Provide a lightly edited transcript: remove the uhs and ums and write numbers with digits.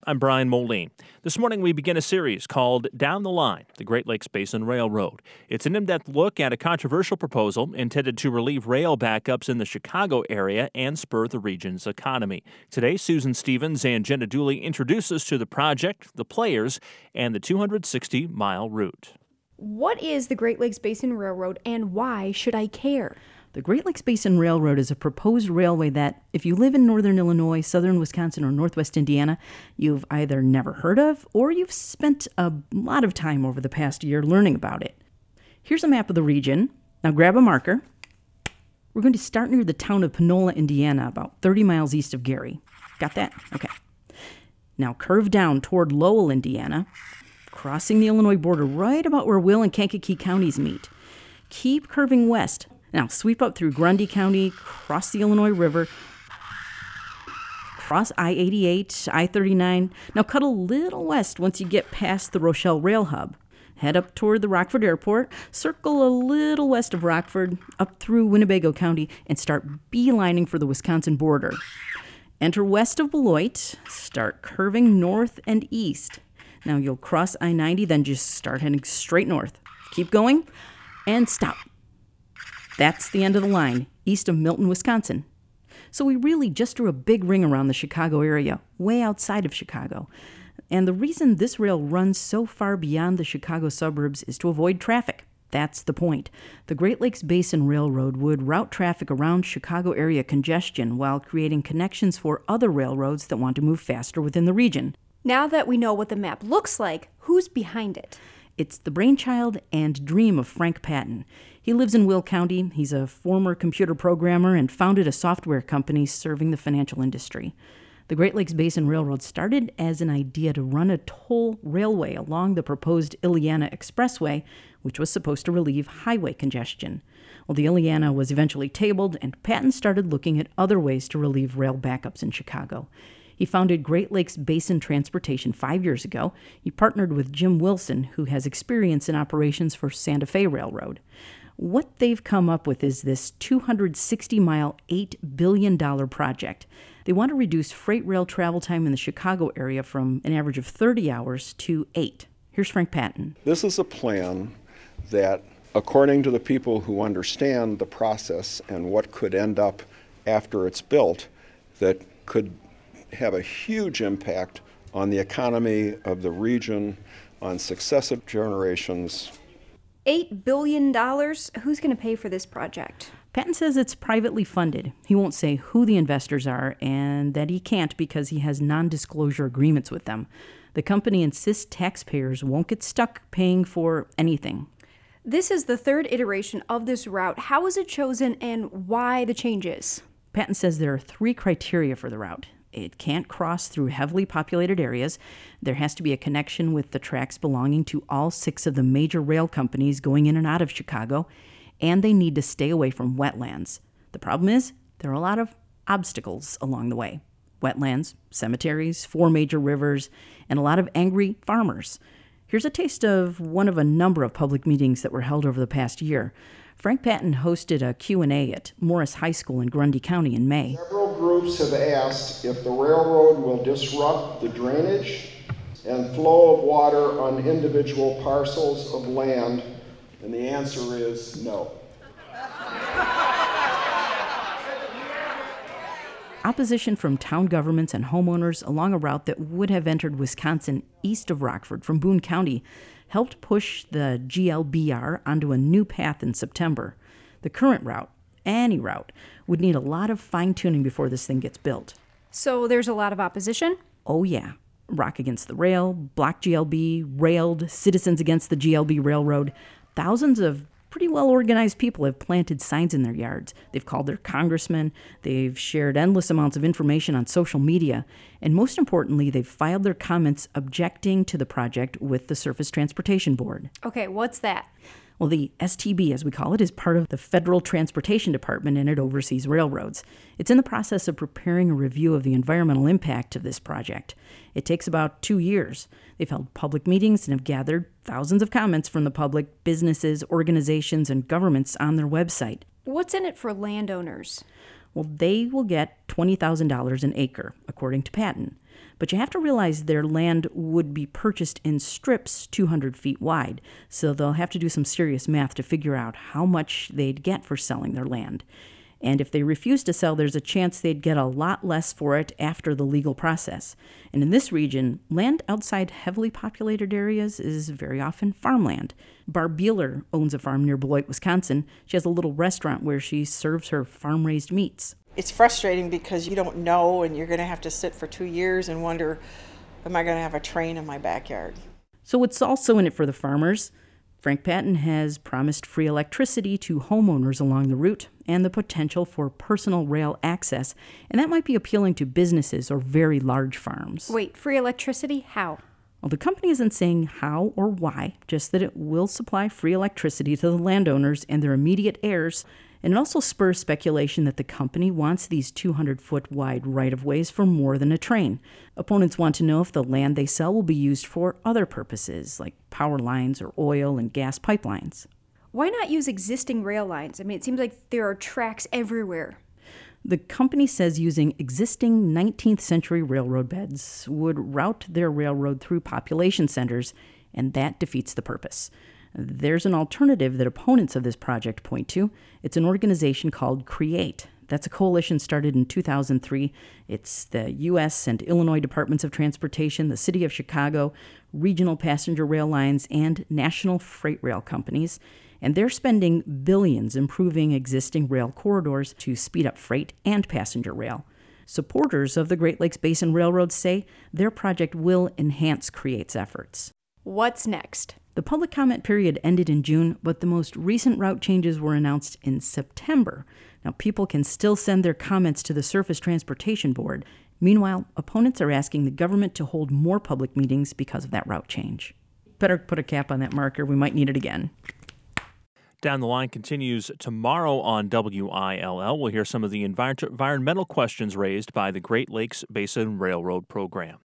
I'm Brian Moline. This morning we begin a series called Down the Line, the Great Lakes Basin Railroad. It's an in-depth look at a controversial proposal intended to relieve rail backups in the Chicago area and spur the region's economy. Today, Susan Stevens and Jenna Dooley introduce us to the project, the players, and the 260-mile route. What is the Great Lakes Basin Railroad and why should I care? The Great Lakes Basin Railroad is a proposed railway that, if you live in northern Illinois, southern Wisconsin, or northwest Indiana, you've either never heard of or you've spent a lot of time over the past year learning about it. Here's a map of the region. Now grab a marker. We're going to start near the town of Panola, Indiana, about 30 miles east of Gary. Got that? Okay. Now curve down toward Lowell, Indiana, crossing the Illinois border right about where Will and Kankakee counties meet. Keep curving west. Now, sweep up through Grundy County, cross the Illinois River, cross I-88, I-39. Now, cut a little west once you get past the Rochelle Rail Hub. Head up toward the Rockford Airport, circle a little west of Rockford, up through Winnebago County, and start beelining for the Wisconsin border. Enter west of Beloit, start curving north and east. Now, you'll cross I-90, then just start heading straight north. Keep going, and stop. That's the end of the line, east of Milton, Wisconsin. So we really just drew a big ring around the Chicago area, way outside of Chicago. And the reason this rail runs so far beyond the Chicago suburbs is to avoid traffic. That's the point. The Great Lakes Basin Railroad would route traffic around Chicago area congestion while creating connections for other railroads that want to move faster within the region. Now that we know what the map looks like, who's behind it? It's the brainchild and dream of Frank Patton. He lives in Will County. He's a former computer programmer and founded a software company serving the financial industry. The Great Lakes Basin Railroad started as an idea to run a toll railway along the proposed Illiana Expressway, which was supposed to relieve highway congestion. Well, the Illiana was eventually tabled, and Patton started looking at other ways to relieve rail backups in Chicago. He founded Great Lakes Basin Transportation 5 years ago. He partnered with Jim Wilson, who has experience in operations for Santa Fe Railroad. What they've come up with is this 260-mile, $8 billion project. They want to reduce freight rail travel time in the Chicago area from an average of 30 hours to 8. Here's Frank Patton. This is a plan that, according to the people who understand the process and what could end up after it's built, that could have a huge impact on the economy of the region, on successive generations. $8 billion? Who's going to pay for this project? Patton says it's privately funded. He won't say who the investors are and that he can't because he has non-disclosure agreements with them. The company insists taxpayers won't get stuck paying for anything. This is the third iteration of this route. How was it chosen and why the changes? Patton says there are 3 criteria for the route. It can't cross through heavily populated areas. There has to be a connection with the tracks belonging to all 6 of the major rail companies going in and out of Chicago, and they need to stay away from wetlands. The problem is there are a lot of obstacles along the way. Wetlands, cemeteries, 4 major rivers, and a lot of angry farmers. Here's a taste of one of a number of public meetings that were held over the past year. Frank Patton hosted a Q&A at Morris High School in Grundy County in May. Several groups have asked if the railroad will disrupt the drainage and flow of water on individual parcels of land, and the answer is no. Opposition from town governments and homeowners along a route that would have entered Wisconsin east of Rockford from Boone County helped push the GLBR onto a new path in September. The current route, any route, would need a lot of fine-tuning before this thing gets built. So there's a lot of opposition? Oh, yeah. Rock Against the Rail, Block GLB, Railed, Citizens Against the GLB Railroad. Thousands of pretty well-organized people have planted signs in their yards. They've called their congressmen. They've shared endless amounts of information on social media. And most importantly, they've filed their comments objecting to the project with the Surface Transportation Board. Okay, what's that? Well, the STB, as we call it, is part of the Federal Transportation Department, and it oversees railroads. It's in the process of preparing a review of the environmental impact of this project. It takes about 2 years. They've held public meetings and have gathered thousands of comments from the public, businesses, organizations, and governments on their website. What's in it for landowners? Well, they will get $20,000 an acre, according to Patton. But you have to realize their land would be purchased in strips 200 feet wide, so they'll have to do some serious math to figure out how much they'd get for selling their land. And if they refuse to sell, there's a chance they'd get a lot less for it after the legal process. And in this region, land outside heavily populated areas is very often farmland. Barb Beeler owns a farm near Beloit, Wisconsin. She has a little restaurant where she serves her farm-raised meats. It's frustrating because you don't know, and you're going to have to sit for 2 years and wonder, am I going to have a train in my backyard? So it's also in it for the farmers. Frank Patton has promised free electricity to homeowners along the route and the potential for personal rail access, and that might be appealing to businesses or very large farms. Wait, free electricity? How? Well, the company isn't saying how or why, just that it will supply free electricity to the landowners and their immediate heirs. And it also spurs speculation that the company wants these 200-foot wide right-of-ways for more than a train. Opponents want to know if the land they sell will be used for other purposes, like power lines or oil and gas pipelines. Why not use existing rail lines? I mean, it seems like there are tracks everywhere. The company says using existing 19th century railroad beds would route their railroad through population centers, and that defeats the purpose. There's an alternative that opponents of this project point to. It's an organization called CREATE. That's a coalition started in 2003. It's the U.S. and Illinois Departments of Transportation, the City of Chicago, regional passenger rail lines, and national freight rail companies. And they're spending billions improving existing rail corridors to speed up freight and passenger rail. Supporters of the Great Lakes Basin Railroad say their project will enhance CREATE's efforts. What's next? The public comment period ended in June, but the most recent route changes were announced in September. Now, people can still send their comments to the Surface Transportation Board. Meanwhile, opponents are asking the government to hold more public meetings because of that route change. Better put a cap on that marker. We might need it again. Down the Line continues tomorrow on WILL. We'll hear some of the environmental questions raised by the Great Lakes Basin Railroad program.